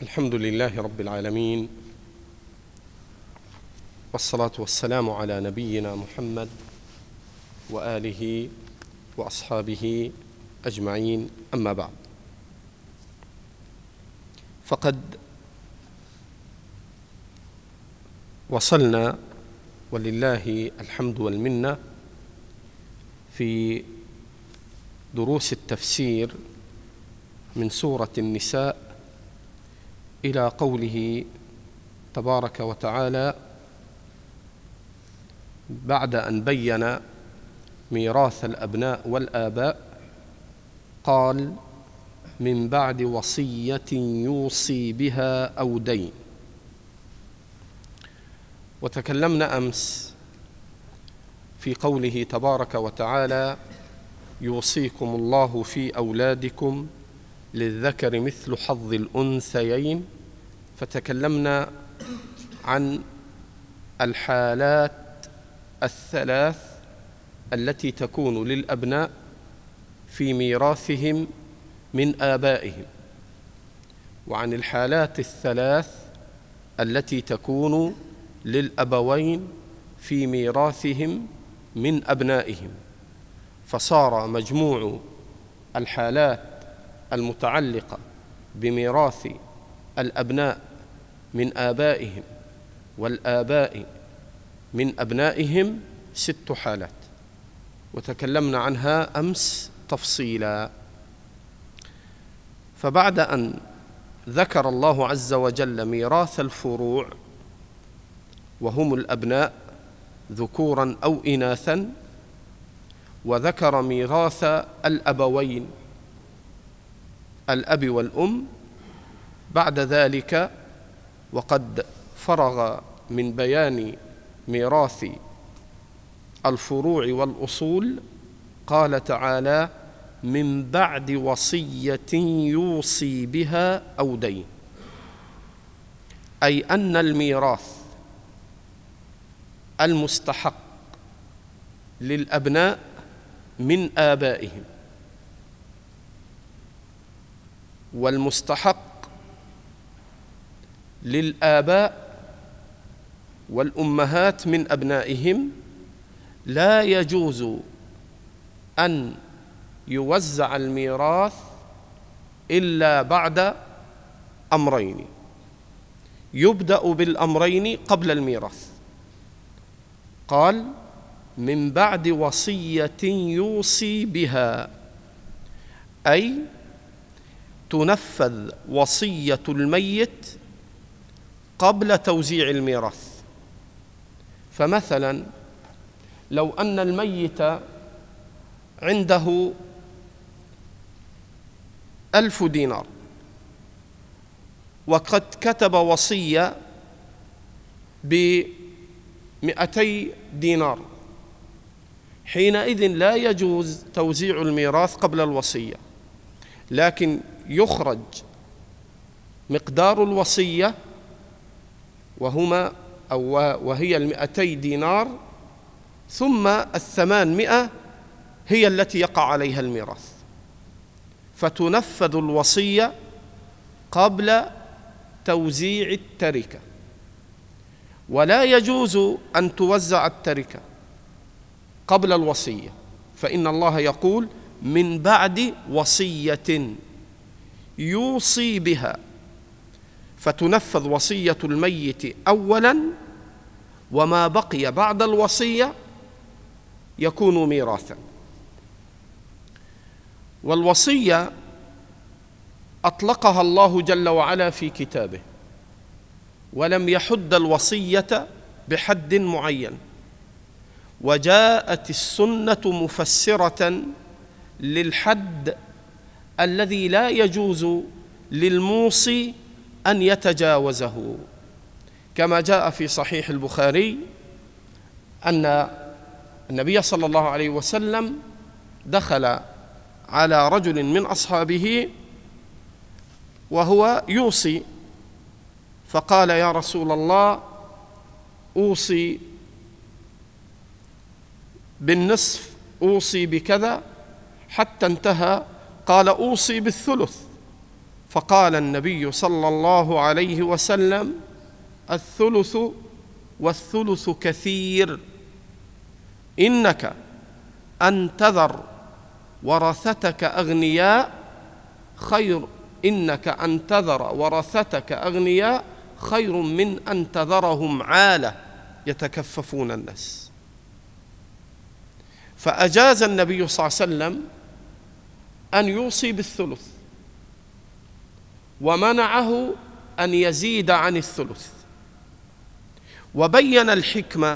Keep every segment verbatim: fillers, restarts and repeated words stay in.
الحمد لله رب العالمين، والصلاة والسلام على نبينا محمد وآله وأصحابه أجمعين، أما بعد. فقد وصلنا ولله الحمد والمنة في دروس التفسير من سورة النساء إلى قوله تبارك وتعالى بعد أن بين ميراث الأبناء والآباء قال: من بعد وصية يوصي بها أو دين. وتكلمنا أمس في قوله تبارك وتعالى: يوصيكم الله في أولادكم للذكر مثل حظ الأنثيين، فتكلمنا عن الحالات الثلاث التي تكون للأبناء في ميراثهم من آبائهم، وعن الحالات الثلاث التي تكون للأبوين في ميراثهم من أبنائهم، فصار مجموع الحالات المتعلقة بميراث الأبناء من آبائهم والآباء من أبنائهم ست حالات، وتكلمنا عنها أمس تفصيلا. فبعد أن ذكر الله عز وجل ميراث الفروع وهم الأبناء ذكورا أو إناثا، وذكر ميراث الأبوين الأب والأم، بعد ذلك وقد فرغ من بيان ميراث الفروع والأصول قال تعالى: من بعد وصية يوصي بها أو دين، أي أن الميراث المستحق للأبناء من آبائهم، والمستحق للآباء والأمهات من أبنائهم، لا يجوز أن يوزع الميراث إلا بعد أمرين. يبدأ بالأمرين قبل الميراث، قال: من بعد وصية يوصي بها، أي تنفذ وصية الميت قبل توزيع الميراث. فمثلا لو أن الميت عنده ألف دينار وقد كتب وصية بمئتي دينار، حينئذ لا يجوز توزيع الميراث قبل الوصية، لكن يخرج مقدار الوصية وهما أو وهي المئتي دينار، ثم الثمانمائة هي التي يقع عليها الميراث، فتنفذ الوصية قبل توزيع التركة. ولا يجوز أن توزع التركة قبل الوصية، فإن الله يقول: من بعد وصية يوصي بها، فتنفذ وصية الميت أولاً، وما بقي بعد الوصية يكون ميراثاً. والوصية أطلقها الله جل وعلا في كتابه، ولم يحد الوصية بحد معين، وجاءت السنة مفسرة للحد الذي لا يجوز للموصي أن يتجاوزه، كما جاء في صحيح البخاري أن النبي صلى الله عليه وسلم دخل على رجل من أصحابه وهو يوصي، فقال: يا رسول الله، أوصي بالنصف، أوصي بكذا، حتى انتهى قال: أوصي بالثلث. فقال النبي صلى الله عليه وسلم: الثلث والثلث كثير، إنك أن تذر ورثتك أغنياء خير إنك أن تذر ورثتك أغنياء خير من أن تذرهم عالة يتكففون الناس. فأجاز النبي صلى الله عليه وسلم أن يوصي بالثلث، ومنعه أن يزيد عن الثلث، وبين الحكمة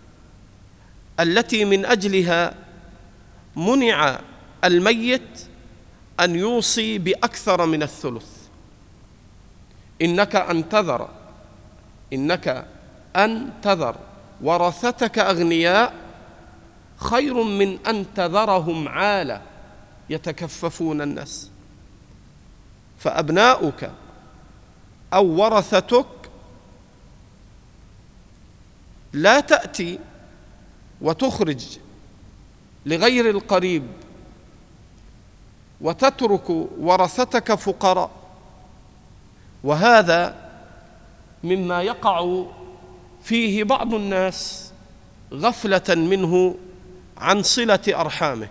التي من أجلها منع الميت أن يوصي بأكثر من الثلث. إنك أن تذر إنك أن تذر ورثتك أغنياء خير من أن تذرهم عالة يتكففون الناس. فأبناؤك أو ورثتك لا تأتي وتخرج لغير القريب وتترك ورثتك فقراء، وهذا مما يقع فيه بعض الناس غفلة منه عن صلة أرحامه،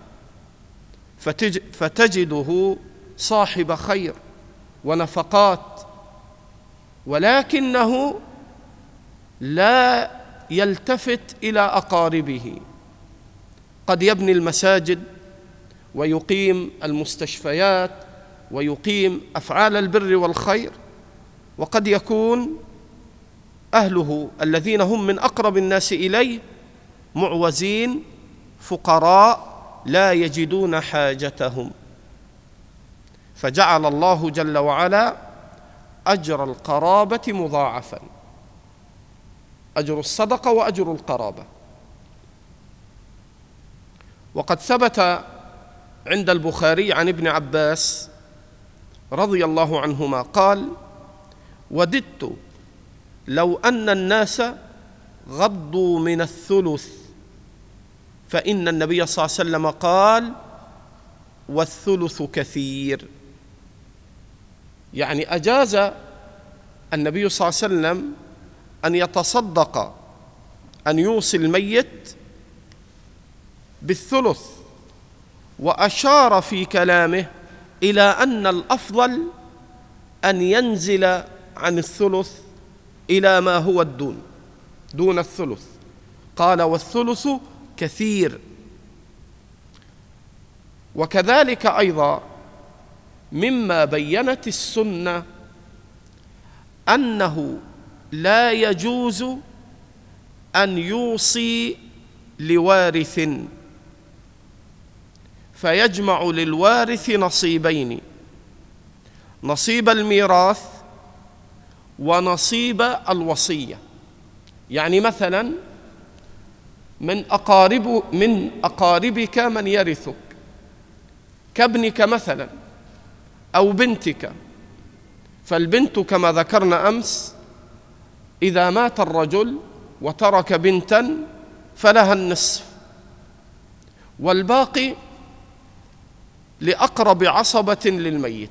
فتجده صاحب خير ونفقات، ولكنه لا يلتفت إلى أقاربه. قد يبني المساجد ويقيم المستشفيات ويقيم أفعال البر والخير، وقد يكون أهله الذين هم من أقرب الناس إليه معوزين فقراء لا يجدون حاجتهم. فجعل الله جل وعلا أجر القرابة مضاعفا، أجر الصدقة وأجر القرابة. وقد ثبت عند البخاري عن ابن عباس رضي الله عنهما قال: وددت لو أن الناس غضوا من الثلث، فإن النبي صلى الله عليه وسلم قال: والثلث كثير. يعني أجاز النبي صلى الله عليه وسلم أن يتصدق، أن يوصي الميت بالثلث، وأشار في كلامه إلى أن الأفضل أن ينزل عن الثلث إلى ما هو الدون دون الثلث. قال: والثلث كثير. وكذلك أيضا مما بينت السنة أنه لا يجوز أن يوصي لوارث فيجمع للوارث نصيبين: نصيب الميراث ونصيب الوصية. يعني مثلا من أقارب من أقاربك من يرثك كابنك مثلا أو بنتك، فالبنت كما ذكرنا أمس إذا مات الرجل وترك بنتا فلها النصف، والباقي لأقرب عصبة للميت.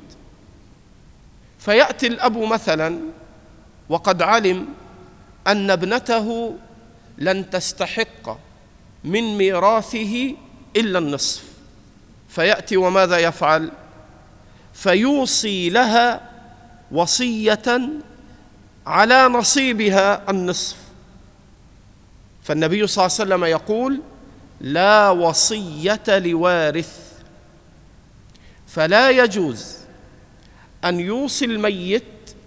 فيأتي الأب مثلا وقد علم أن ابنته لن تستحق من ميراثه إلا النصف، فيأتي وماذا يفعل؟ فيوصي لها وصية على نصيبها النصف. فالنبي صلى الله عليه وسلم يقول: لا وصية لوارث. فلا يجوز أن يوصي الميت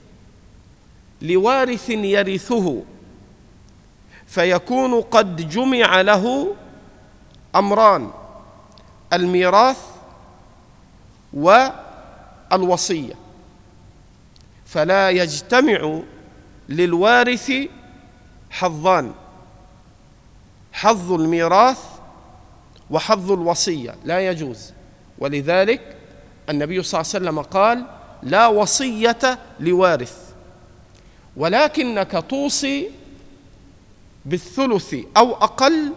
لوارث يرثه فيكون قد جمع له أمران: الميراث والوصية، فلا يجتمع للوارث حظان: حظ الميراث وحظ الوصية، لا يجوز. ولذلك النبي صلى الله عليه وسلم قال: لا وصية لوارث، ولكنك توصي بالثلث أو أقل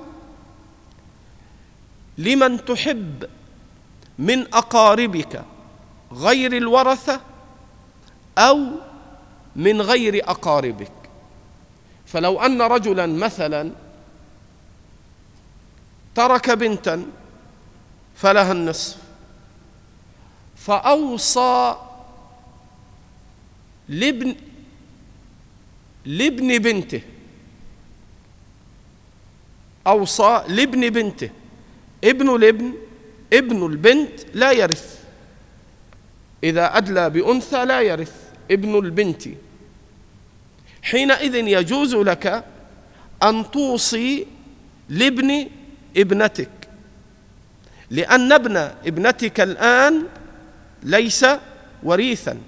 لمن تحب من أقاربك غير الورثة أو من غير أقاربك. فلو أن رجلا مثلا ترك بنتا فلها النصف، فأوصى لابن لابن بنته أوصى لابن بنته ابن الابن ابن البنت لا يرث، إذا أدلى بأنثى لا يرث ابن البنت. حينئذ يجوز لك أن توصي لابن ابنتك، لأن ابن ابنتك الآن ليس وريثا،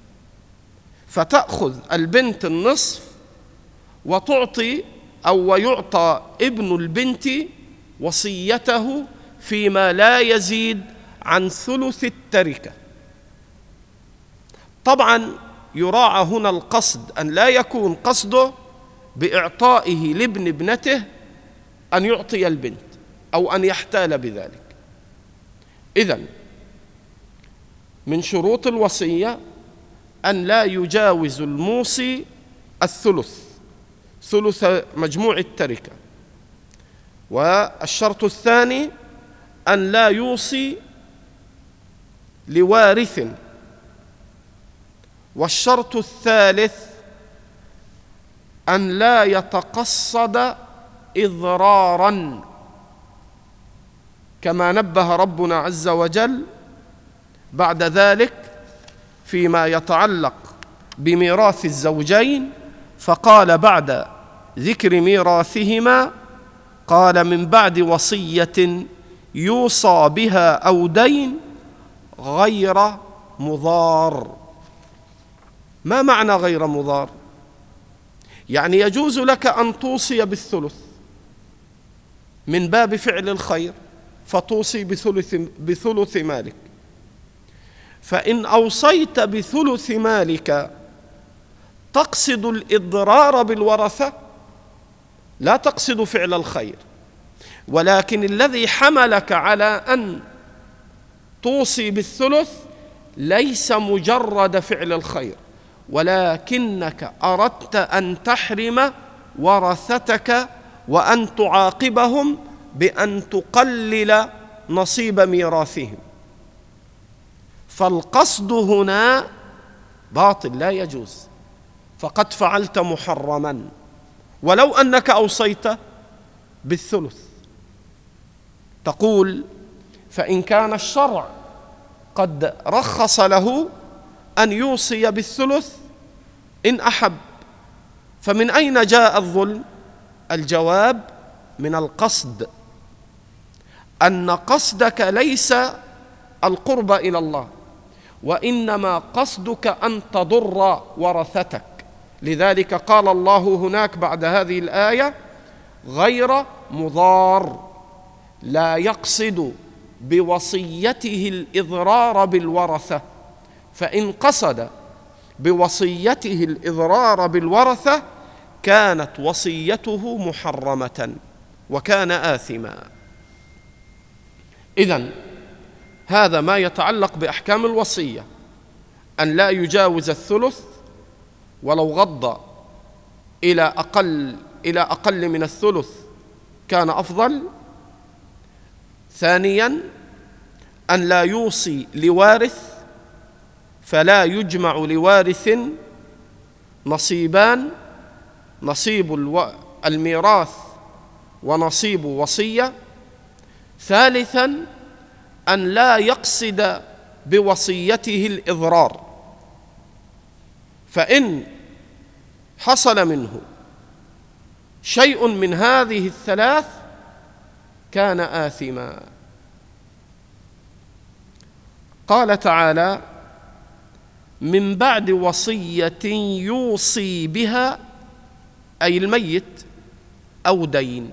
فتأخذ البنت النصف وتعطي أو ويعطى ابن البنت وصيته فيما لا يزيد عن ثلث التركة. طبعا يراعى هنا القصد، أن لا يكون قصده بإعطائه لابن ابنته أن يعطي البنت أو أن يحتال بذلك. إذن من شروط الوصية أن لا يجاوز الموصي الثلث، ثلث مجموع التركة. والشرط الثاني أن لا يوصي لوارث. والشرط الثالث أن لا يتقصد إضرارا، كما نبه ربنا عز وجل بعد ذلك فيما يتعلق بميراث الزوجين، فقال بعد ذكر ميراثهما قال: من بعد وصية يوصى بها أو دين غير مضار. ما معنى غير مضار؟ يعني يجوز لك أن توصي بالثلث من باب فعل الخير، فتوصي بثلث, بثلث مالك. فإن أوصيت بثلث مالك تقصد الإضرار بالورثة، لا تقصد فعل الخير، ولكن الذي حملك على أن توصي بالثلث ليس مجرد فعل الخير، ولكنك أردت أن تحرم ورثتك وأن تعاقبهم بأن تقلل نصيب ميراثهم. فالقصد هنا باطل لا يجوز، فقد فعلت محرما ولو أنك أوصيت بالثلث. تقول: فإن كان الشرع قد رخص له أن يوصي بالثلث إن أحب، فمن أين جاء الظلم؟ الجواب: من القصد، أن قصدك ليس القرب إلى الله، وإنما قصدك أن تضر ورثتك. لذلك قال الله هناك بعد هذه الآية: غير مضار، لا يقصد بوصيته الإضرار بالورثة. فإن قصد بوصيته الإضرار بالورثة كانت وصيته محرمة وكان آثما. إذن هذا ما يتعلق بأحكام الوصية، أن لا يجاوز الثلث، ولو غض إلى أقل إلى أقل من الثلث كان أفضل. ثانياً أن لا يوصي لوارث، فلا يجمع لوارث نصيبان: نصيب الميراث ونصيب وصية. ثالثاً أن لا يقصد بوصيته الإضرار، فإن حصل منه شيء من هذه الثلاث كان آثما. قال تعالى: من بعد وصية يوصي بها، أي الميت، أو دين.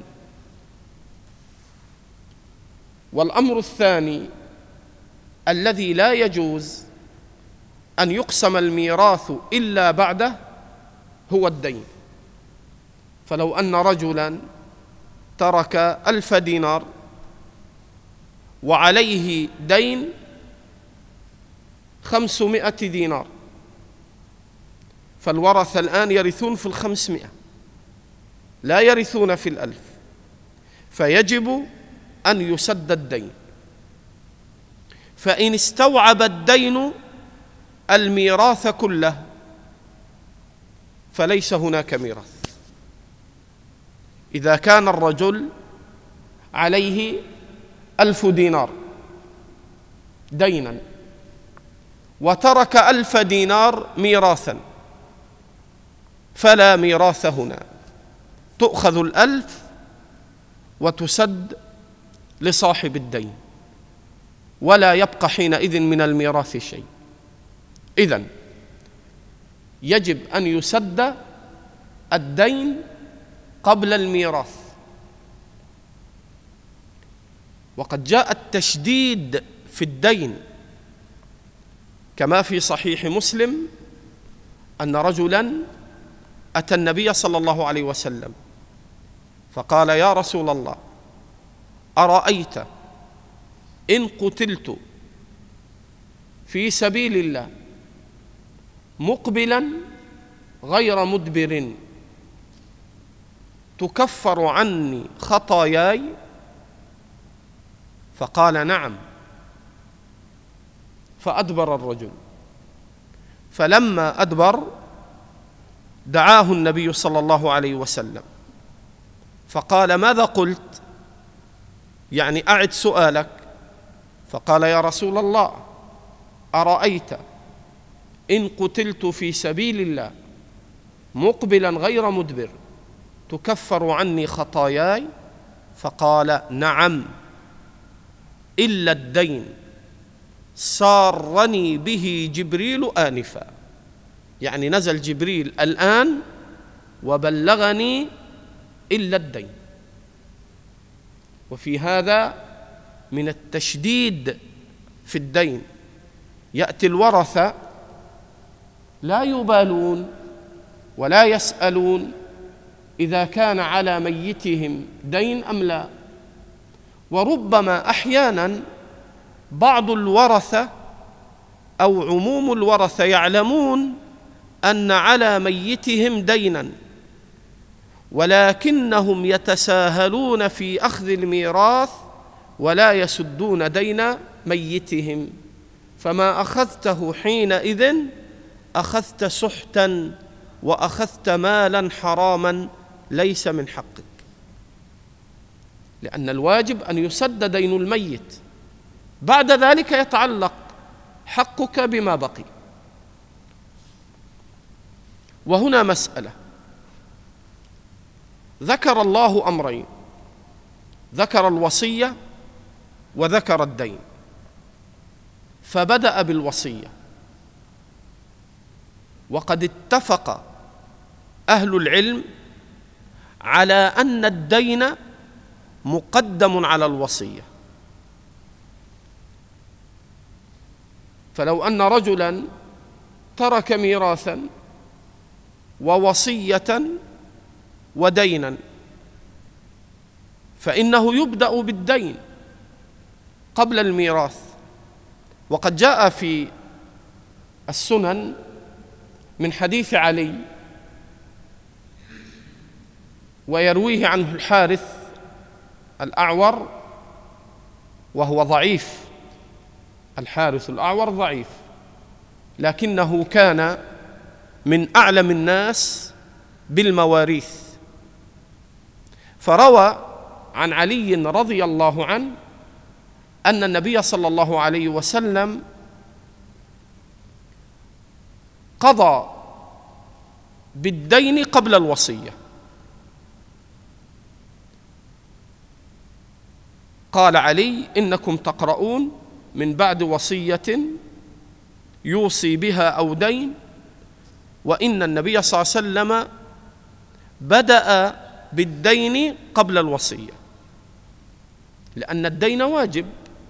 والأمر الثاني الذي لا يجوز أن يقسم الميراث إلا بعده هو الدين. فلو أن رجلاً ترك ألف دينار وعليه دين خمسمائة دينار، فالورثة الآن يرثون في الخمسمائة، لا يرثون في الألف، فيجب أن يسد الدين. فإن استوعب الدين الميراث كله فليس هناك ميراث. إذا كان الرجل عليه ألف دينار دينا وترك ألف دينار ميراثا فلا ميراث هنا، تؤخذ الألف وتسد لصاحب الدين، ولا يبقى حينئذ من الميراث شيء. إذن يجب أن يسد الدين قبل الميراث. وقد جاء التشديد في الدين كما في صحيح مسلم أن رجلاً أتى النبي صلى الله عليه وسلم فقال: يا رسول الله، أرأيت إن قتلت في سبيل الله مقبلا غير مدبر تكفر عني خطاياي؟ فقال: نعم. فأدبر الرجل، فلما أدبر دعاه النبي صلى الله عليه وسلم فقال: ماذا قلت؟ يعني أعد سؤالك. فقال: يا رسول الله، أرأيت إن قتلت في سبيل الله مقبلا غير مدبر تكفر عني خطاياي؟ فقال: نعم، إلا الدين سارني به جبريل آنفا، يعني نزل جبريل الآن وبلغني إلا الدين. وفي هذا من التشديد في الدين. يأتي الورثة لا يبالون ولا يسألون إذا كان على ميتهم دين أم لا. وربما أحيانا بعض الورثة أو عموم الورثة يعلمون أن على ميتهم دينا، ولكنهم يتساهلون في أخذ الميراث ولا يسدون دين ميتهم، فما أخذته حينئذ أخذت سحتا وأخذت مالا حراما ليس من حقك، لأن الواجب أن يسد دين الميت، بعد ذلك يتعلق حقك بما بقي. وهنا مسألة، ذكر الله أمرين، ذكر الوصية وذكر الدين، فبدأ بالوصية. وقد اتفق أهل العلم على أن الدين مقدم على الوصية. فلو أن رجلاً ترك ميراثاً ووصية ودينا فإنه يبدأ بالدين قبل الميراث. وقد جاء في السنن من حديث علي ويرويه عنه الحارث الأعور وهو ضعيف، الحارث الأعور ضعيف، لكنه كان من أعلم الناس بالمواريث. فروى عن علي رضي الله عنه أن النبي صلى الله عليه وسلم قضى بالدين قبل الوصية. قال علي: إنكم تقرؤون من بعد وصية يوصي بها أو دين، وإن النبي صلى الله عليه وسلم بدأ بالدين قبل الوصية، لأن الدين واجب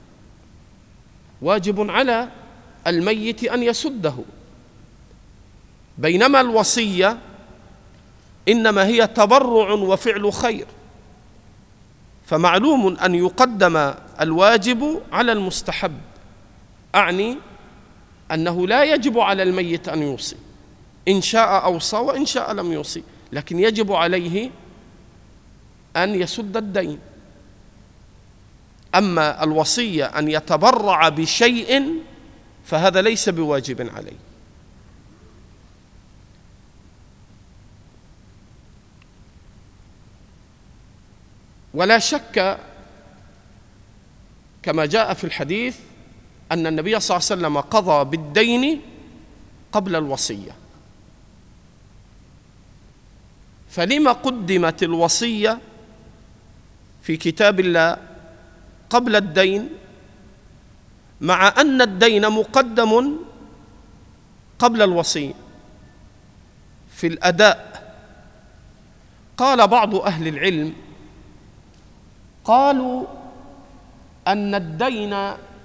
واجب على الميت أن يسده، بينما الوصية إنما هي تبرع وفعل خير، فمعلوم أن يقدم الواجب على المستحب، أعني أنه لا يجب على الميت أن يوصي، إن شاء أوصى وإن شاء لم يوصي، لكن يجب عليه أن يسد الدين. أما الوصية أن يتبرع بشيء فهذا ليس بواجب عليه. ولا شك كما جاء في الحديث أن النبي صلى الله عليه وسلم قضى بالدين قبل الوصية، فلما قدمت الوصية في كتاب الله قبل الدين مع أن الدين مقدم قبل الوصية في الأداء؟ قال بعض أهل العلم قالوا أن الدين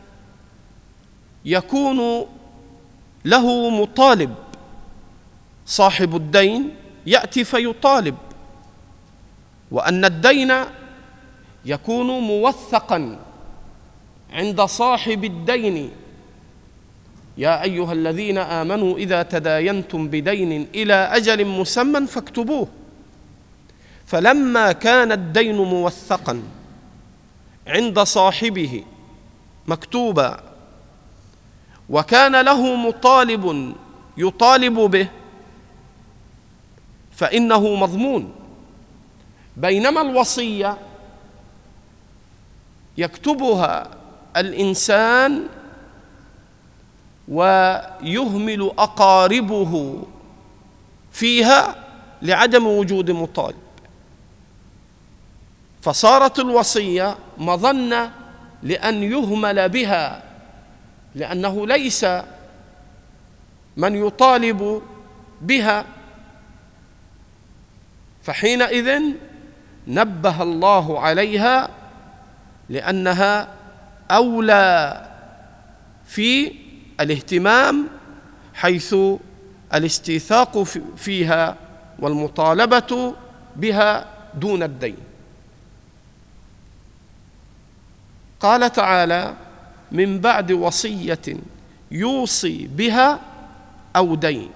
يكون له مطالب، صاحب الدين يأتي فيطالب، وأن الدين يكون موثقا عند صاحب الدين. يا أيها الذين آمنوا إذا تداينتم بدين إلى أجل مسمى فاكتبوه. فلما كان الدين موثقا عند صاحبه مكتوبا وكان له مطالب يطالب به فإنه مضمون، بينما الوصية يكتبها الإنسان ويهمل أقاربه فيها لعدم وجود مطالب، فصارت الوصية مظنة لأن يهمل بها، لأنه ليس من يطالب بها. فحينئذ نبه الله عليها لأنها أولى في الاهتمام، حيث الاستيثاق فيها والمطالبة بها دون الدين. قال تعالى: من بعد وصية يوصي بها أو دين.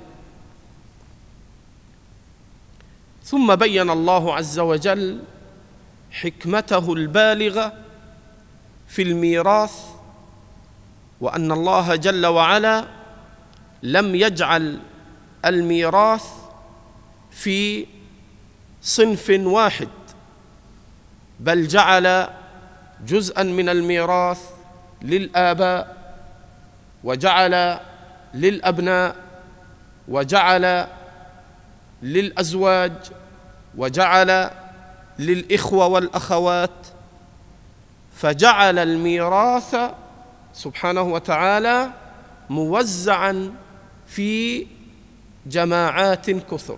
ثم بين الله عز وجل حكمته البالغة في الميراث، وأن الله جل وعلا لم يجعل الميراث في صنف واحد، بل جعل جزءا من الميراث للآباء، وجعل للأبناء، وجعل للأزواج، وجعل للإخوة والأخوات، فجعل الميراث سبحانه وتعالى موزعا في جماعات كثر،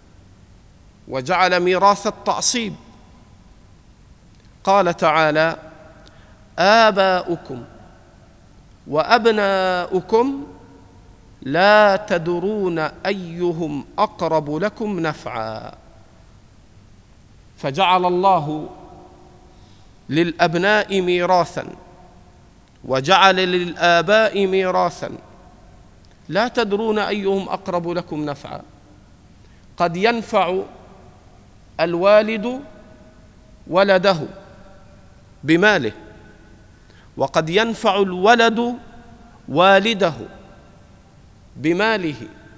وجعل ميراث التعصيب. قال تعالى: آباؤكم وأبناؤكم لا تدرون أيهم أقرب لكم نفعا. فجعل الله للأبناء ميراثا وجعل للآباء ميراثا، لا تدرون أيهم أقرب لكم نفعا. قد ينفع الوالد ولده بماله، وقد ينفع الولد والده بماله،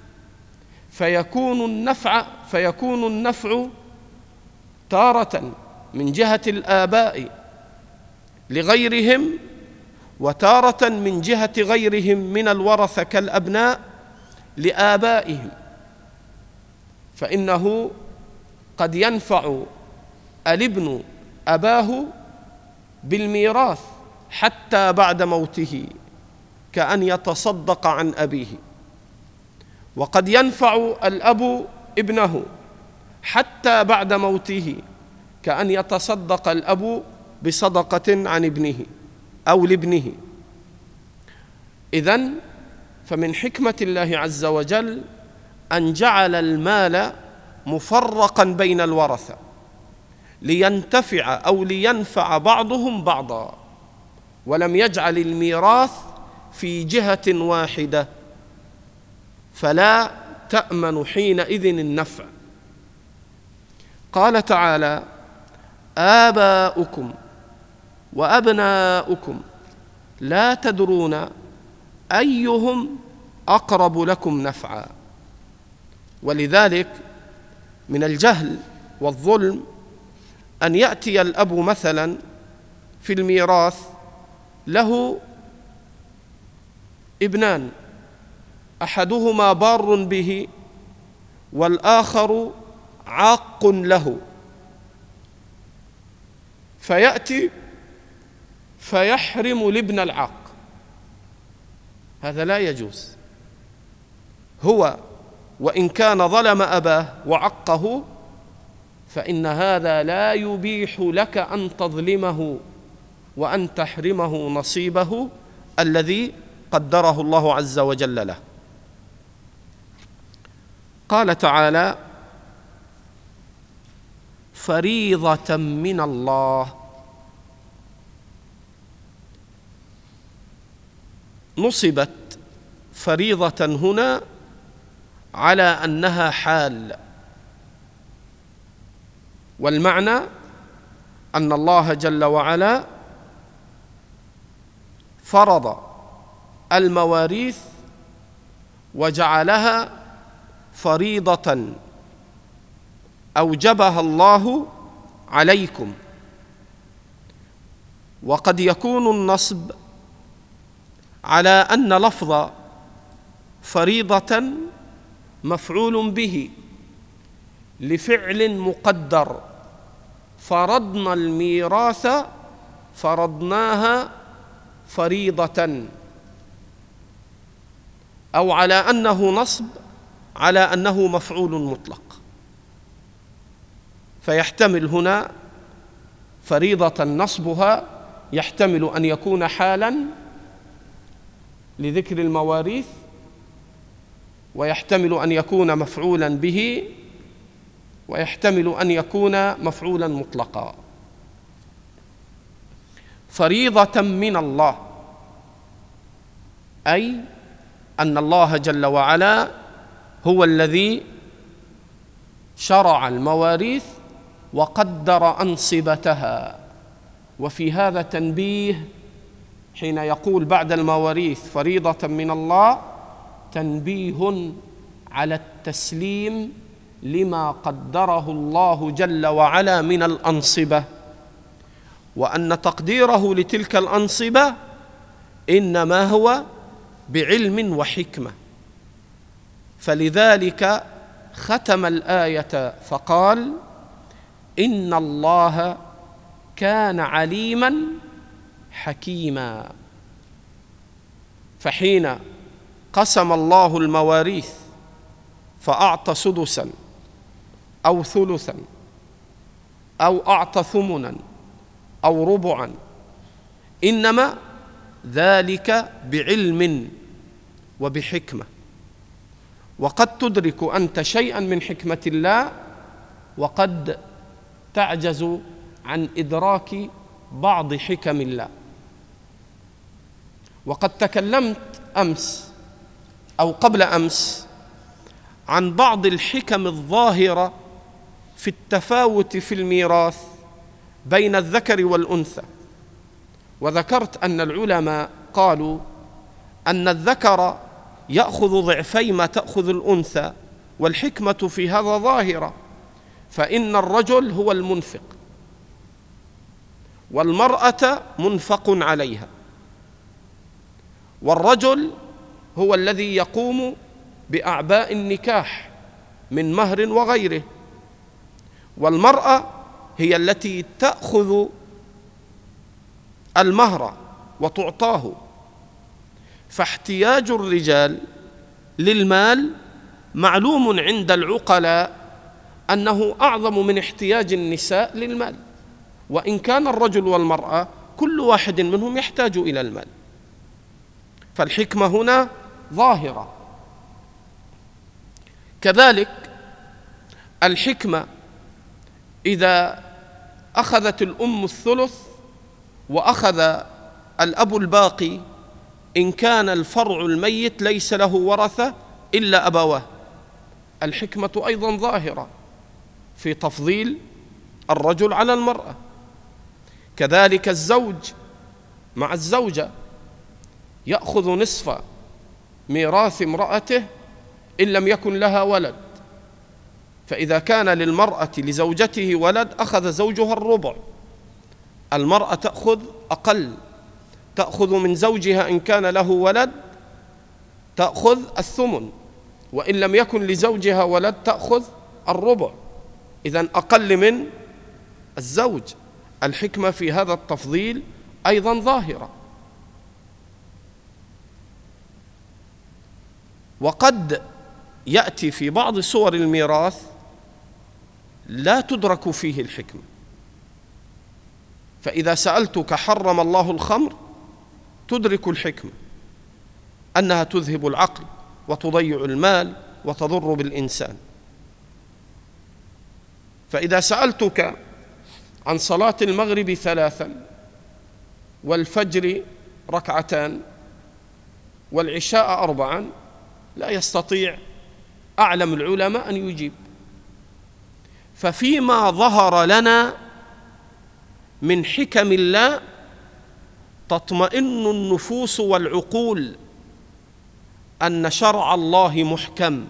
فيكون النفع فيكون النفع تارة من جهة الآباء لغيرهم، وتارة من جهة غيرهم من الورثة كالأبناء لآبائهم. فإنه قد ينفع الابن أباه بالميراث حتى بعد موته، كأن يتصدق عن أبيه، وقد ينفع الأب ابنه حتى بعد موته، كأن يتصدق الأب بصدقة عن ابنه أو لابنه. إذن فمن حكمة الله عز وجل أن جعل المال مفرقا بين الورثة لينتفع أو لينفع بعضهم بعضا، ولم يجعل الميراث في جهة واحدة، فلا تأمن حينئذ النفع. قال تعالى: آباؤكم وأبناؤكم لا تدرون أيهم أقرب لكم نفعا. ولذلك من الجهل والظلم أن يأتي الأب مثلا في الميراث له ابنان، أحدهما بار به والآخر عاق له، فيأتي فيحرم الابن العاق. هذا لا يجوز. هو وإن كان ظلم أباه وعقه فإن هذا لا يبيح لك أن تظلمه وأن تحرمه نصيبه الذي قدره الله عز وجل له. قال تعالى: فريضة من الله. نصبت فريضة هنا على أنها حال، والمعنى أن الله جل وعلا فرض المواريث وجعلها فريضة أوجبها الله عليكم. وقد يكون النصب على أن لفظ فريضة مفعول به لفعل مقدر، فرضنا الميراث فرضناها فريضة، أو على أنه نصب على أنه مفعول مطلق. فيحتمل هنا فريضة نصبها يحتمل أن يكون حالا لذكر المواريث، ويحتمل أن يكون مفعولا به، ويحتمل أن يكون مفعولا مطلقا. فريضة من الله، أي أن الله جل وعلا هو الذي شرع المواريث وقدر أنصبتها. وفي هذا تنبيه، حين يقول بعد المواريث فريضة من الله، تنبيه على التسليم لما قدره الله جل وعلا من الأنصبة، وأن تقديره لتلك الأنصبة إنما هو بعلم وحكمة. فلذلك ختم الآية فقال: إن الله كان عليما حكيما. فحين قسم الله المواريث فأعطى سدسا أو ثلثا أو أعطى ثمنا أو ربعا، إنما ذلك بعلم وبحكمة. وقد تدرك أنت شيئا من حكمة الله، وقد تعجز عن إدراك بعض حكم الله. وقد تكلمت أمس أو قبل أمس عن بعض الحكم الظاهرة في التفاوت في الميراث بين الذكر والأنثى، وذكرت أن العلماء قالوا أن الذكر يأخذ ضعفي ما تأخذ الأنثى، والحكمة في هذا ظاهرة. فإن الرجل هو المنفق والمرأة منفق عليها، والرجل هو الذي يقوم بأعباء النكاح من مهر وغيره، والمرأة هي التي تأخذ المهر وتعطاه. فاحتياج الرجال للمال معلوم عند العقلاء أنه أعظم من احتياج النساء للمال، وإن كان الرجل والمرأة كل واحد منهم يحتاج إلى المال. فالحكمة هنا ظاهرة. كذلك الحكمة إذا أخذت الأم الثلث وأخذ الأب الباقي، إن كان الفرع الميت ليس له ورثة إلا أبواه، الحكمة أيضا ظاهرة في تفضيل الرجل على المرأة. كذلك الزوج مع الزوجة يأخذ نصف ميراث امرأته إن لم يكن لها ولد، فإذا كان للمرأة لزوجته ولد أخذ زوجها الربع. المرأة تأخذ أقل، تأخذ من زوجها إن كان له ولد تأخذ الثمن، وإن لم يكن لزوجها ولد تأخذ الربع، إذن أقل من الزوج. الحكمة في هذا التفضيل أيضا ظاهرة. وقد يأتي في بعض صور الميراث لا تدرك فيه الحكمة، فإذا سألتك حرم الله الخمر تدرك الحكمة أنها تذهب العقل وتضيع المال وتضر بالإنسان. فإذا سألتك عن صلاة المغرب ثلاثا والفجر ركعتان والعشاء أربعا لا يستطيع أعلم العلماء أن يجيب. ففيما ظهر لنا من حكم الله تطمئن النفوس والعقول أن شرع الله محكم،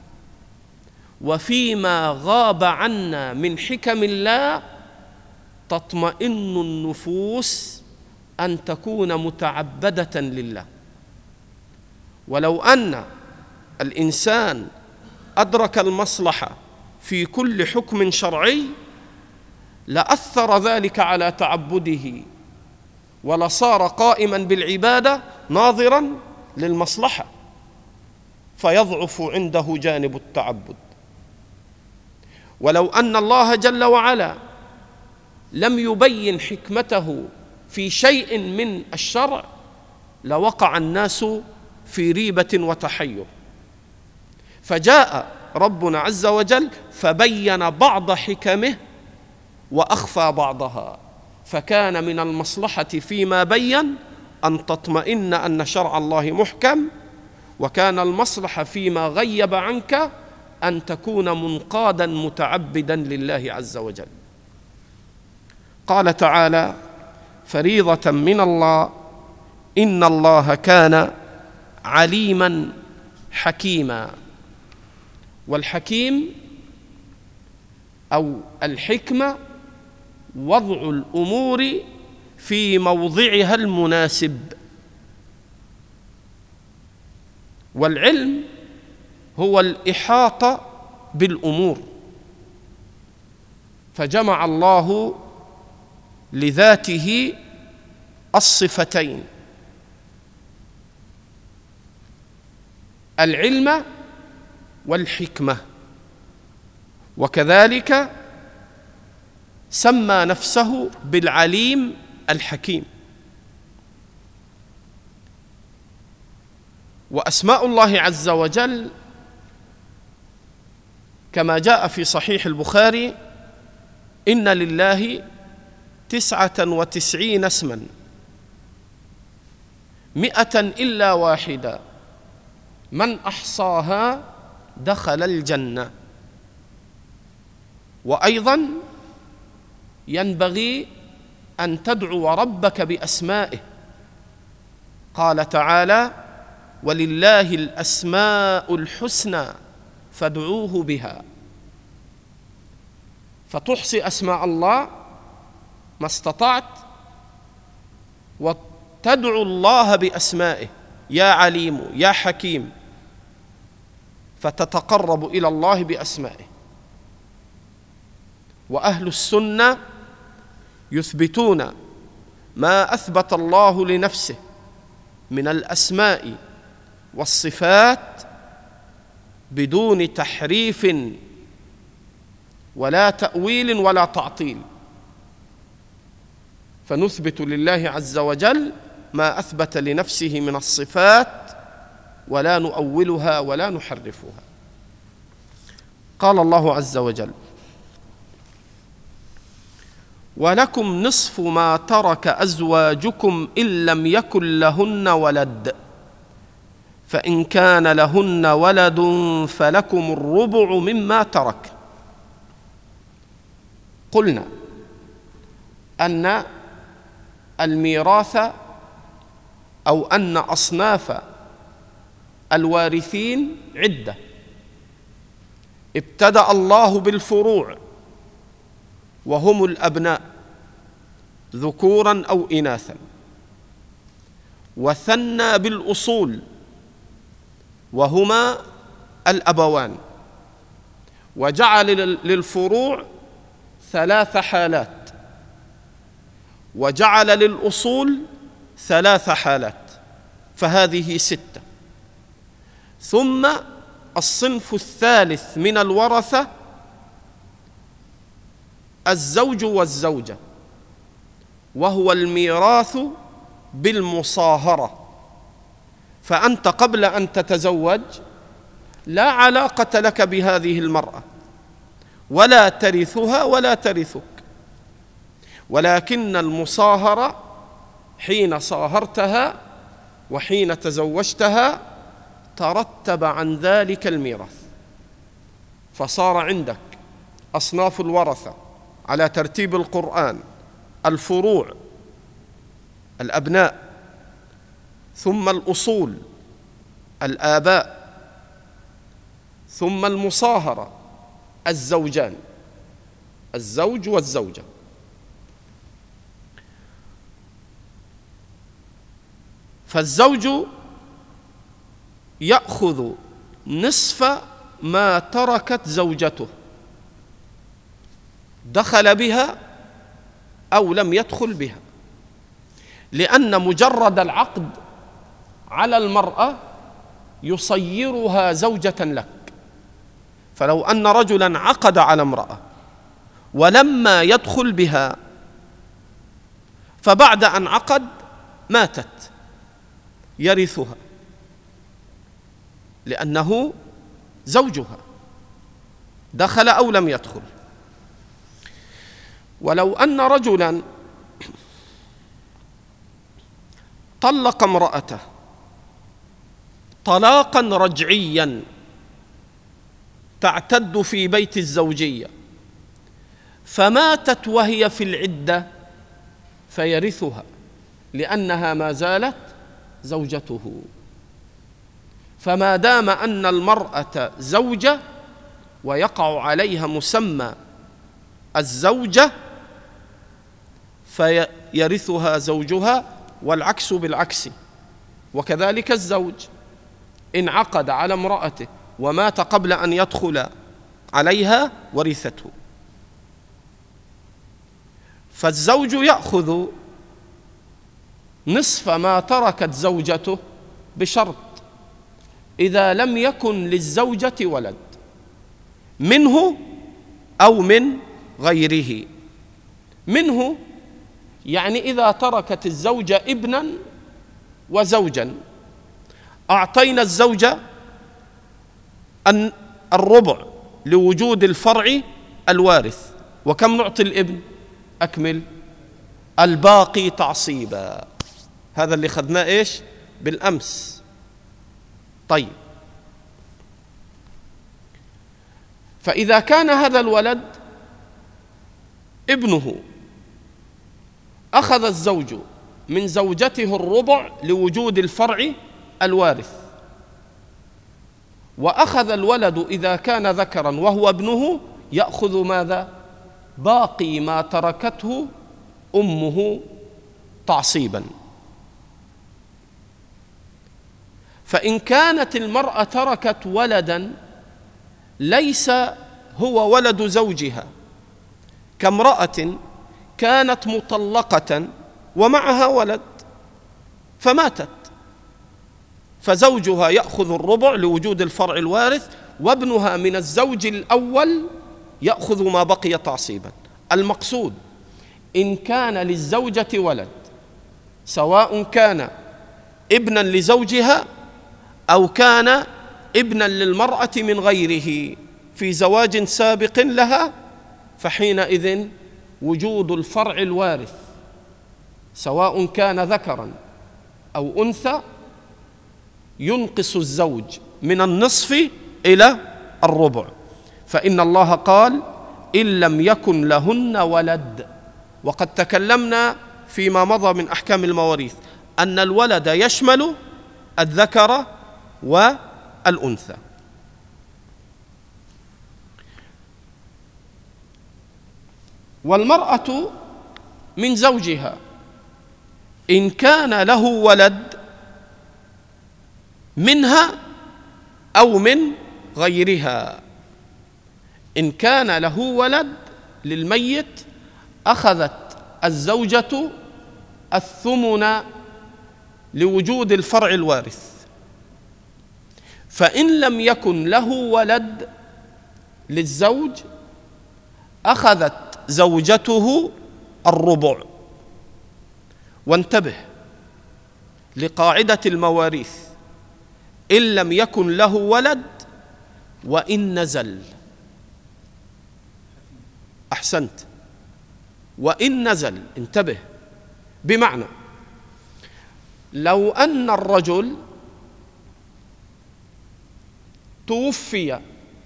وفيما غاب عنا من حكم الله تطمئن النفوس أن تكون متعبدة لله. ولو أن الإنسان أدرك المصلحة في كل حكم شرعي لأثر ذلك على تعبده، ولصار قائما بالعبادة ناظرا للمصلحة، فيضعف عنده جانب التعبد. ولو أن الله جل وعلا لم يبين حكمته في شيء من الشرع لوقع الناس في ريبة وتحير، فجاء ربنا عز وجل فبين بعض حكمه وأخفى بعضها، فكان من المصلحة فيما بين أن تطمئن أن شرع الله محكم، وكان المصلحة فيما غيب عنك أن تكون منقادا متعبدا لله عز وجل. قال تعالى: فريضة من الله إن الله كان عليما حكيما. والحكيم أو الحكمة وضع الأمور في موضعها المناسب، والعلم هو الإحاطة بالأمور، فجمع الله لذاته الصفتين: العلم والحكمة. وكذلك سمى نفسه بالعليم الحكيم. وأسماء الله عز وجل كما جاء في صحيح البخاري: إن لله تسعة وتسعين اسما مئة إلا واحدة من أحصاها دخل الجنة. وأيضا ينبغي أن تدعو ربك بأسمائه، قال تعالى: ولله الأسماء الحسنى فادعوه بها. فتحصي أسماء الله ما استطعت وتدعو الله بأسمائه: يا عليم يا حكيم، فتتقرب إلى الله بأسمائه. وأهل السنة يثبتون ما أثبت الله لنفسه من الأسماء والصفات بدون تحريف ولا تأويل ولا تعطيل، فنثبت لله عز وجل ما أثبت لنفسه من الصفات ولا نؤولها ولا نحرفها. قال الله عز وجل: ولكم نصف ما ترك أزواجكم إن لم يكن لهن ولد، فإن كان لهن ولد فلكم الربع مما ترك. قلنا أن الميراث أو أن أصناف الوارثين عدة. ابتدأ الله بالفروع وهم الأبناء ذكورا أو إناثا، وثنى بالأصول وهما الأبوان، وجعل للفروع ثلاث حالات وجعل للأصول ثلاث حالات، فهذه ستة. ثم الصنف الثالث من الورثة الزوج والزوجة، وهو الميراث بالمصاهرة. فأنت قبل أن تتزوج لا علاقة لك بهذه المرأة ولا ترثها ولا ترثك، ولكن المصاهرة حين صاهرتها وحين تزوجتها ترتب عن ذلك الميراث، فصار عندك أصناف الورثة على ترتيب القرآن: الفروع الأبناء، ثم الأصول الآباء، ثم المصاهرة الزوجان، الزوج والزوجة. فالزوج يأخذ نصف ما تركت زوجته، دخل بها أو لم يدخل بها، لأن مجرد العقد على المرأة يصيرها زوجة لك. فلو أن رجلا عقد على امرأة ولما يدخل بها فبعد أن عقد ماتت، يرثها لأنه زوجها، دخل أو لم يدخل. ولو أن رجلا طلق امرأته طلاقا رجعيا تعتد في بيت الزوجية فماتت وهي في العدة فيرثها، لأنها ما زالت زوجته. فما دام أن المرأة زوجة ويقع عليها مسمى الزوجة فيرثها زوجها، والعكس بالعكس. وكذلك الزوج إن عقد على امرأته ومات قبل أن يدخل عليها ورثته. فالزوج يأخذ نصف ما تركت زوجته بشرط: إذا لم يكن للزوجة ولد منه أو من غيره. منه يعني إذا تركت الزوجة ابنا وزوجا أعطينا الزوجة الربع لوجود الفرع الوارث. وكم نعطي الابن؟ أكمل: الباقي تعصيبا. هذا اللي خذناه إيش بالأمس. طيب، فإذا كان هذا الولد ابنه أخذ الزوج من زوجته الربع لوجود الفرع الوارث، وأخذ الولد إذا كان ذكرا وهو ابنه يأخذ ماذا؟ باقي ما تركته أمه تعصيبا. فإن كانت المرأة تركت ولدا ليس هو ولد زوجها، كامرأة كانت مطلقة ومعها ولد فماتت، فزوجها يأخذ الربع لوجود الفرع الوارث، وابنها من الزوج الأول يأخذ ما بقي تعصيبا. المقصود إن كان للزوجة ولد، سواء كان ابنا لزوجها أو كان ابنا للمرأة من غيره في زواج سابق لها، فحينئذ وجود الفرع الوارث سواء كان ذكرا أو أنثى ينقص الزوج من النصف إلى الربع، فإن الله قال إن لم يكن لهن ولد. وقد تكلمنا فيما مضى من أحكام المواريث أن الولد يشمل الذكر والأنثى. والمرأة من زوجها إن كان له ولد منها أو من غيرها، إن كان له ولد للميت أخذت الزوجة الثمن لوجود الفرع الوارث، فإن لم يكن له ولد للزوج أخذت زوجته الربع. وانتبه لقاعدة المواريث: إن لم يكن له ولد وإن نزل. أحسنت، وإن نزل، انتبه. بمعنى لو أن الرجل توفي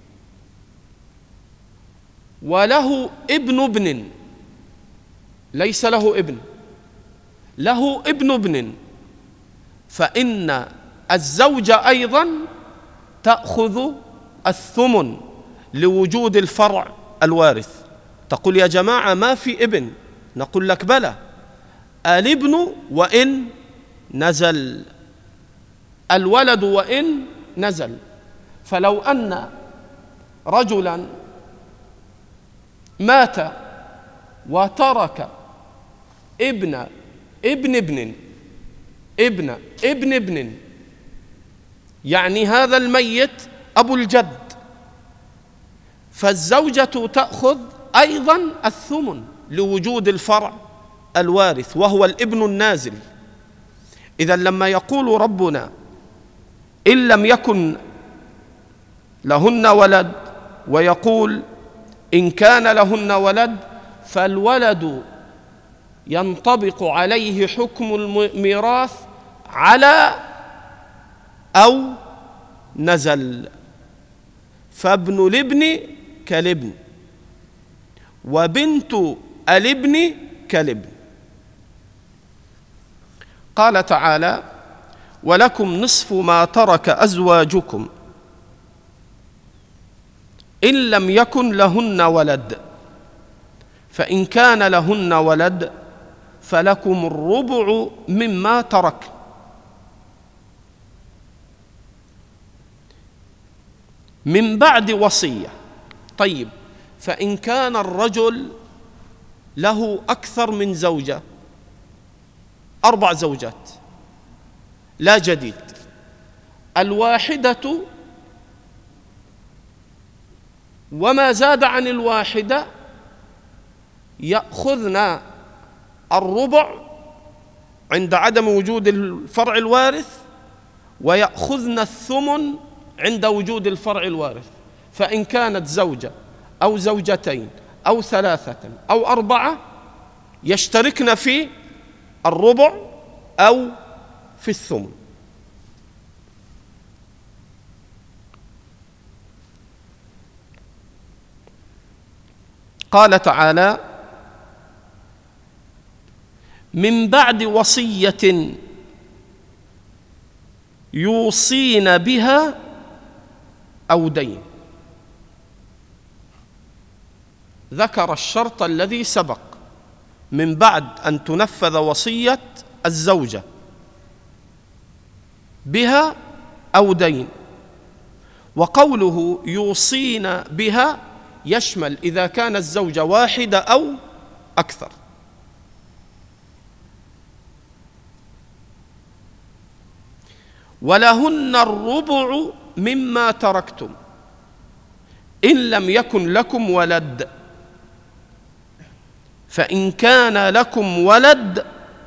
وله ابن ابن، ليس له ابن، له ابن ابن، فإن الزوجة أيضا تأخذ الثمن لوجود الفرع الوارث. تقول يا جماعة ما في ابن، نقول لك بلى، الابن وإن نزل، الولد وإن نزل. فلو أن رجلا مات وترك ابن ابن ابن ابن ابن ابن، يعني هذا الميت أبو الجد، فالزوجة تأخذ أيضا الثمن لوجود الفرع الوارث وهو الابن النازل. إذن لما يقول ربنا إن لم يكن لهن ولد، ويقول إن كان لهن ولد، فالولد ينطبق عليه حكم الميراث على أو نزل. فابن الابن كالابن، وبنت الابن كالابن. قال تعالى: ولكم نصف ما ترك أزواجكم إن لم يكن لهن ولد، فإن كان لهن ولد فلكم الربع مما ترك. من بعد وصية. طيب، فإن كان الرجل له أكثر من زوجة، أربع زوجات لا جديد، الواحدة وما زاد عن الواحدة يأخذن الربع عند عدم وجود الفرع الوارث، ويأخذن الثمن عند وجود الفرع الوارث. فإن كانت زوجة أو زوجتين أو ثلاثة أو أربعة يشتركن في الربع أو في الثمن. قال تعالى: من بعد وصية يوصين بها أو دين. ذكر الشرط الذي سبق من بعد أن تنفذ وصية الزوجة بها أو دين. وقوله يوصين بها يشمل إذا كان الزوجة واحدة أو أكثر. ولهن الربع مما تركتم إن لم يكن لكم ولد، فإن كان لكم ولد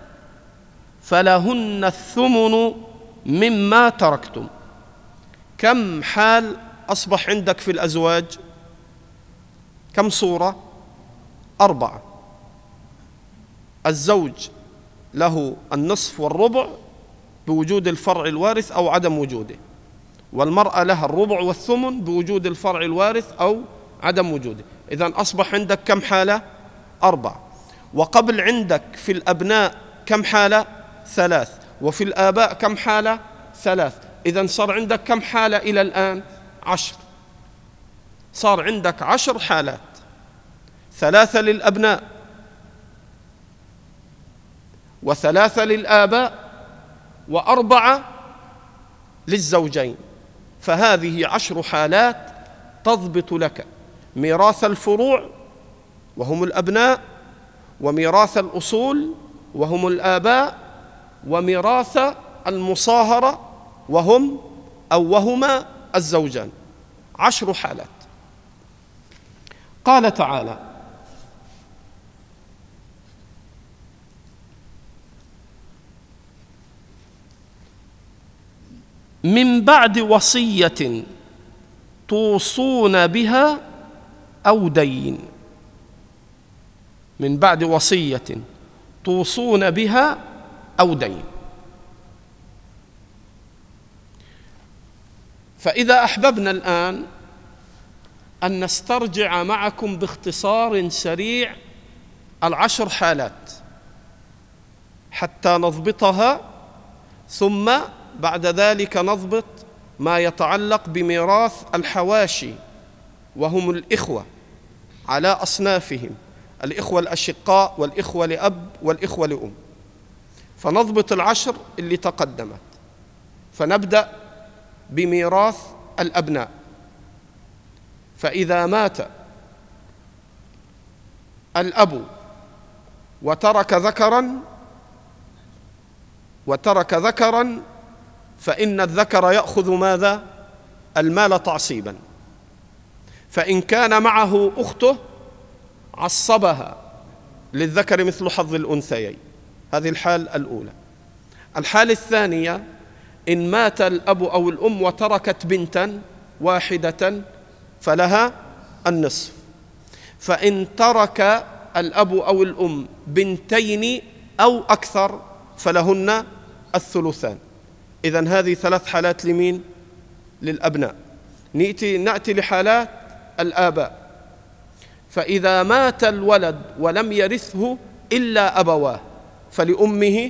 فلهن الثمن مما تركتم. كم حال أصبح عندك في الأزواج؟ كم صورة؟ أربعة. الزوج له النصف والربع، بوجود الفرع الوارث أو عدم وجوده، والمرأة لها الربع والثمن بوجود الفرع الوارث أو عدم وجوده. إذن أصبح عندك كم حالة؟ أربع. وقبل عندك في الأبناء كم حالة؟ ثلاث. وفي الآباء كم حالة؟ ثلاث. إذن صار عندك كم حالة إلى الآن؟ عشر. صار عندك عشر حالات، ثلاثة للأبناء وثلاثة للآباء وأربعة للزوجين. فهذه عشر حالات تضبط لك ميراث الفروع وهم الأبناء، وميراث الأصول وهم الآباء، وميراث المصاهرة وهم أو وهما الزوجان. عشر حالات. قال تعالى: من بعد وصية توصون بها أو دين. من بعد وصية توصون بها أو دين. فإذا أحببنا الآن أن نسترجع معكم باختصار سريع العشر حالات حتى نضبطها، ثم بعد ذلك نضبط ما يتعلق بميراث الحواشي وهم الإخوة على أصنافهم، الإخوة الأشقاء والإخوة لأب والإخوة لأم. فنضبط العشر اللي تقدمت. فنبدأ بميراث الأبناء. فإذا مات الأب وترك ذكرا وترك ذكرا فإن الذكر يأخذ ماذا؟ المال تعصيبا. فإن كان معه أخته عصبها للذكر مثل حظ الأنثيين. هذه الحال الأولى. الحال الثانية: إن مات الأب أو الأم وتركت بنتا واحدة فلها النصف. فإن ترك الأب أو الأم بنتين أو أكثر فلهن الثلثان. إذن هذه ثلاث حالات لمين؟ للأبناء. نأتي, نأتي لحالات الآباء. فإذا مات الولد ولم يرثه إلا أبواه فلأمه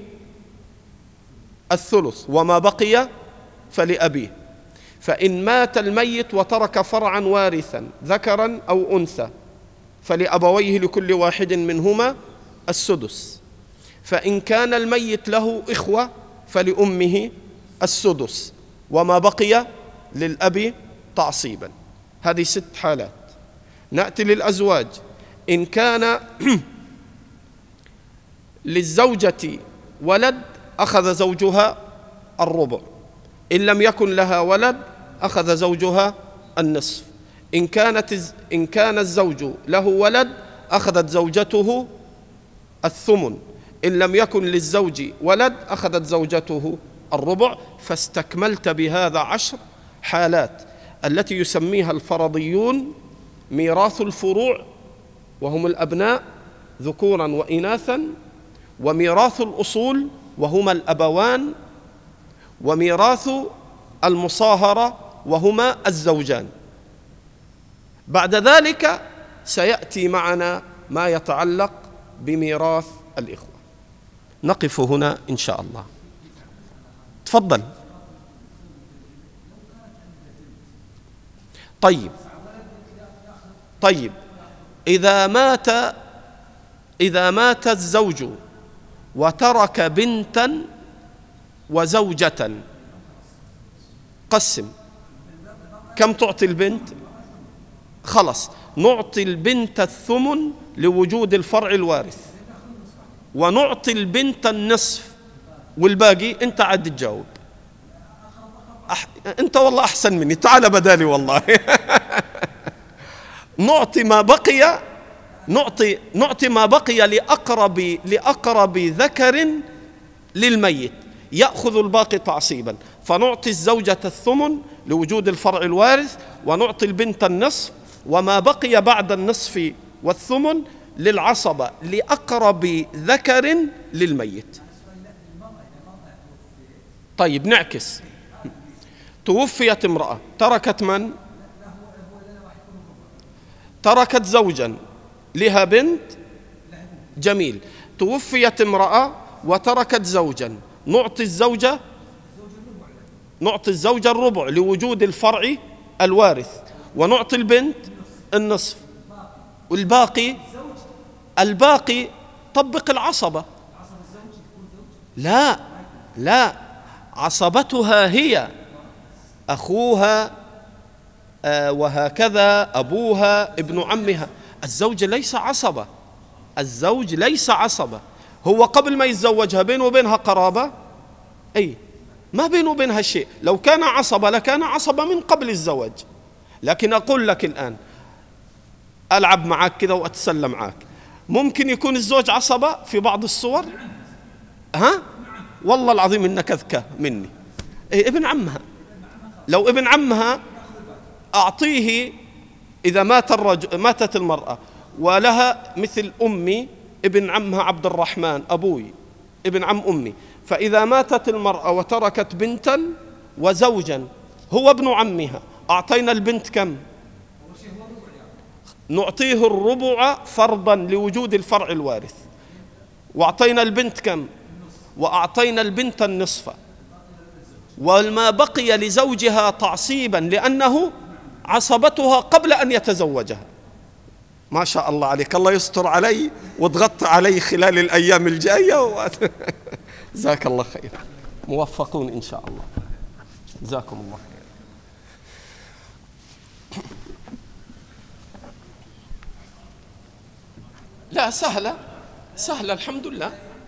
الثلث، وما بقي فلأبيه. فإن مات الميت وترك فرعا وارثا ذكرا أو أنثى فلأبويه لكل واحد منهما السدس. فإن كان الميت له إخوة فلأمه السدس، وما بقي للأب تعصيبا. هذه ست حالات. نأتي للأزواج. إن كان للزوجة ولد أخذ زوجها الربع. إن لم يكن لها ولد أخذ زوجها النصف. إن كانت إن كان الزوج له ولد أخذت زوجته الثمن. إن لم يكن للزوج ولد أخذت زوجته الربع. فاستكملت بهذا عشر حالات التي يسميها الفرضيون ميراث الفروع وهم الأبناء ذكورا وإناثا، وميراث الأصول وهما الأبوان، وميراث المصاهرة وهما الزوجان. بعد ذلك سيأتي معنا ما يتعلق بميراث الإخوة. نقف هنا إن شاء الله. تفضل. طيب طيب إذا مات إذا مات الزوج وترك بنتا وزوجة قسم. كم تعطي البنت؟ خلص نعطي البنت الثمن لوجود الفرع الوارث، ونعطي البنت النصف، والباقي انت عاد تجاوب. أح... انت والله احسن مني، تعال بدالي والله. نعطي ما بقي نعطي نعطي ما بقي لأقرب لأقرب ذكر للميت، يأخذ الباقي تعصيبا. فنعطي الزوجة الثمن لوجود الفرع الوارث، ونعطي البنت النصف، وما بقي بعد النصف والثمن للعصبة لأقرب ذكر للميت. طيب نعكس. توفيت امرأة تركت من؟ تركت زوجا لها بنت. جميل. توفيت امرأة وتركت زوجا، نعطي الزوجة نعطي الزوجة الربع لوجود الفرع الوارث، ونعطي البنت النصف، والباقي الباقي طبق العصبة. لا لا، عصبتها هي أخوها آه وهكذا أبوها ابن عمها. الزوج ليس عصبة، الزوج ليس عصبة. هو قبل ما يتزوجها بينه وبينها قرابة؟ أي ما بينه وبينها شيء. لو كان عصبة لكان عصبة من قبل الزواج. لكن أقول لك الآن، ألعب معك كذا وأتسلى معك، ممكن يكون الزوج عصبة في بعض الصور. ها والله العظيم إنك أذكى مني. إيه ابن عمها، لو ابن عمها أعطيه، إذا مات الرجل ماتت المرأة ولها مثل أمي ابن عمها عبد الرحمن أبوي ابن عم أمي، فإذا ماتت المرأة وتركت بنتا وزوجا هو ابن عمها، أعطينا البنت كم؟ نعطيه الربع فرضا لوجود الفرع الوارث. وأعطينا البنت كم؟ وأعطينا البنت النصف، وما بقي لزوجها تعصيبا لأنه عصبتها قبل أن يتزوجها. ما شاء الله عليك، الله يستر علي وتغطى علي خلال الأيام الجاية و... جزاك الله خير، موفقون إن شاء الله، جزاكم الله خير. لا سهلة سهلة الحمد لله.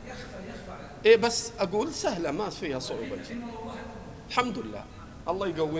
إيه بس أقول سهلة ما فيها صعوبة الحمد لله. الله يقوي.